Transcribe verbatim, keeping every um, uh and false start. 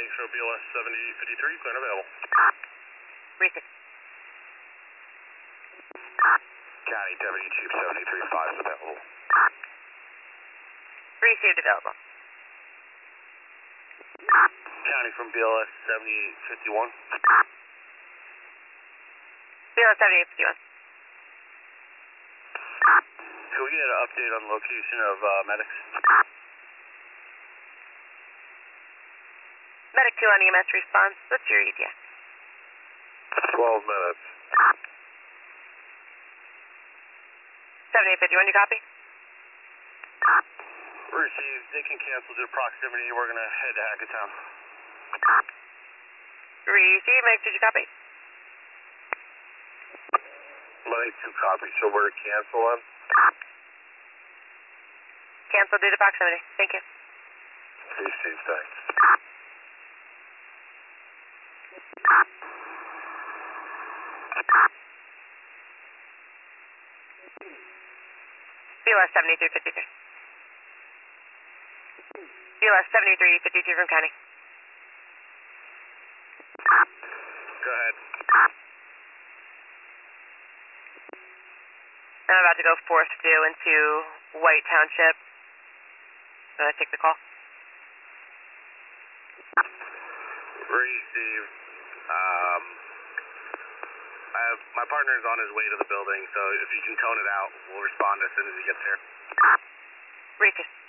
County, show B L S seventy-eight fifty-three, clear and available. Receive. County, Deputy Chief seventy-three five is available. Received, available. County from B L S seventy-eight fifty-one. B L S seventy-eight fifty-one. Can we get an update on the location of uh, medics? Medic two on E M S response. What's your E T A? twelve minutes. seventy-eight fifty-one, you copy? Received. They can cancel due to proximity. We're going to head to Hackettstown. Receive. Medic two, you copy? Medic two copy. So we're to cancel them? Cancel due to proximity. Thank you. Received. Thanks. B L S seventy-three fifty-three. B L S seventy-three fifty-two from County. Go ahead. I'm about to go fourth due into White Township. I'm going to take the call. Received. Um, I have, my partner is on his way to the building, so if you can tone it out, we'll respond as soon as he gets here. Receive.